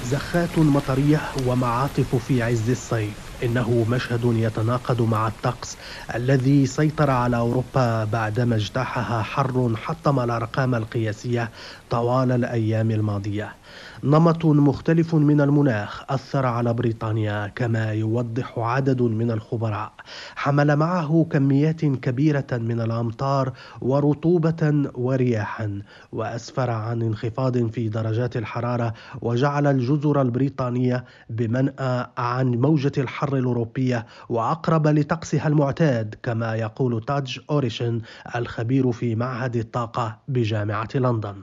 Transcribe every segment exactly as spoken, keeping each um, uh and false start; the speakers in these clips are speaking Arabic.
زخات مطرية ومعاطف في عز الصيف، إنه مشهد يتناقض مع الطقس الذي سيطر على أوروبا بعدما اجتاحها حر حطم الأرقام القياسية طوال الأيام الماضية. نمط مختلف من المناخ أثر على بريطانيا، كما يوضح عدد من الخبراء. حمل معه كميات كبيرة من الأمطار ورطوبة ورياحا، وأسفر عن انخفاض في درجات الحرارة، وجعل الجزر البريطانية بمنأى عن موجة الحر الأوروبية وأقرب لطقسها المعتاد، كما يقول تاج أوريشن الخبير في معهد الطاقة بجامعة لندن.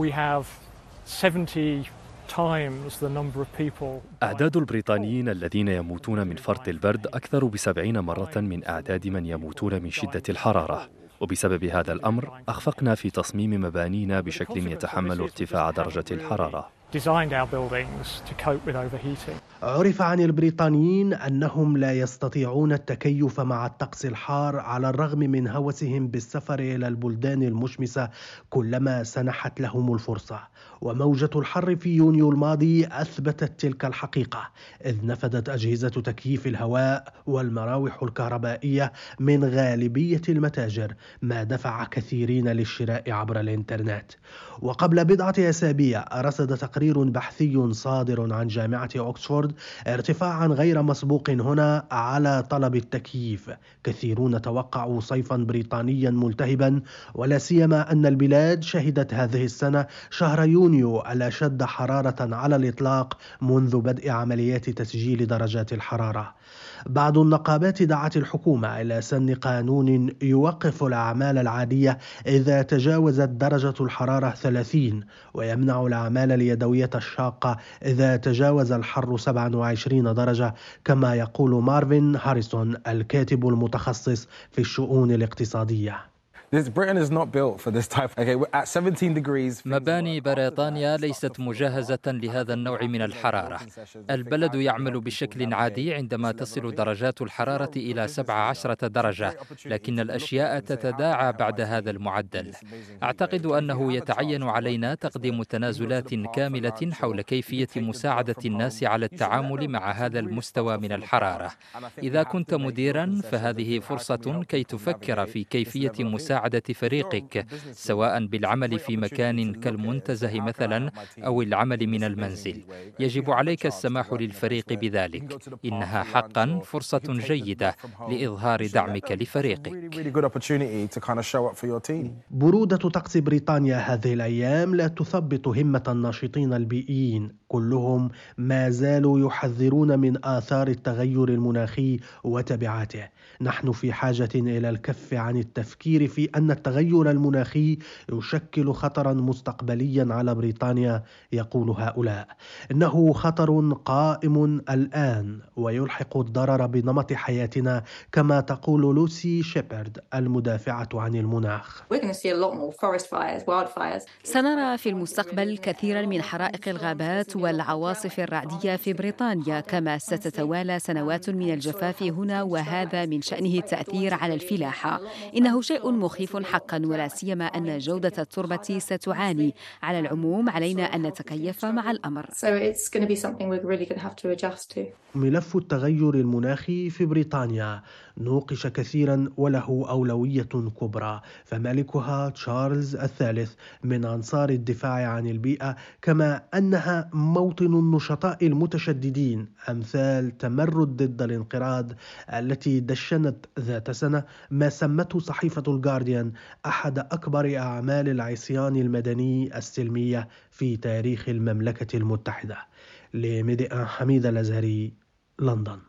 أعداد البريطانيين الذين يموتون من فرط البرد أكثر بسبعين مرة من أعداد من يموتون من شدة الحرارة، وبسبب هذا الأمر أخفقنا في تصميم مبانينا بشكل يتحمل ارتفاع درجة الحرارة. عرف عن البريطانيين أنهم لا يستطيعون التكيف مع الطقس الحار على الرغم من هوسهم بالسفر إلى البلدان المشمسة كلما سنحت لهم الفرصة. وموجة الحر في يونيو الماضي أثبتت تلك الحقيقة، إذ نفدت أجهزة تكييف الهواء والمراوح الكهربائية من غالبية المتاجر، ما دفع كثيرين للشراء عبر الإنترنت. وقبل بضعة أسابيع رصد تقرير بحثي صادر عن جامعة أوكسفورد ارتفاعا غير مسبوق هنا على طلب التكييف. كثيرون توقعوا صيفا بريطانيا ملتهبا، ولا سيما أن البلاد شهدت هذه السنة شهر يونيو الأشد حرارة على الإطلاق منذ بدء عمليات تسجيل درجات الحرارة. بعض النقابات دعت الحكومة إلى سن قانون يوقف الأعمال العادية إذا تجاوزت درجة الحرارة ثلاثين، ويمنع الأعمال اليدوية الشاقة إذا تجاوز الحر سبعة وعشرين درجة، كما يقول مارفين هاريسون الكاتب المتخصص في الشؤون الاقتصادية. مباني بريطانيا ليست مجهزة لهذا النوع من الحرارة. البلد يعمل بشكل عادي عندما تصل درجات الحرارة إلى سبع عشرة درجة، لكن الأشياء تتداعى بعد هذا المعدل. أعتقد أنه يتعين علينا تقديم تنازلات كاملة حول كيفية مساعدة الناس على التعامل مع هذا المستوى من الحرارة. إذا كنت مديرا فهذه فرصة كي تفكر في كيفية مساعدة مساعدة فريقك، سواء بالعمل في مكان كالمنتزه مثلا أو العمل من المنزل. يجب عليك السماح للفريق بذلك. إنها حقا فرصة جيدة لإظهار دعمك لفريقك. برودة طقس بريطانيا هذه الأيام لا تثبط همة الناشطين البيئيين، كلهم ما زالوا يحذرون من آثار التغير المناخي وتبعاته. نحن في حاجة إلى الكف عن التفكير في أن التغير المناخي يشكل خطرا مستقبليا على بريطانيا، يقول هؤلاء. إنه خطر قائم الآن ويلحق الضرر بنمط حياتنا، كما تقول لوسي شيبرد المدافعة عن المناخ. سنرى في المستقبل كثيرا من حرائق الغابات والعواصف الرعدية في بريطانيا، كما ستتوالى سنوات من الجفاف هنا، وهذا من شأنه التأثير على الفلاحة. إنه شيء مخيف حقا، ولا سيما أن جودة التربة ستعاني. على العموم علينا أن نتكيف مع الأمر. ملف التغير المناخي في بريطانيا نوقش كثيرا وله أولوية كبرى، فملكها تشارلز الثالث من أنصار الدفاع عن البيئة، كما أنها موطن النشطاء المتشددين أمثال تمرد ضد الانقراض التي دشنت ذات سنة ما سمته صحيفة الجارديان أحد أكبر أعمال العصيان المدني السلمية في تاريخ المملكة المتحدة. لميديا حميد الأزهري، لندن.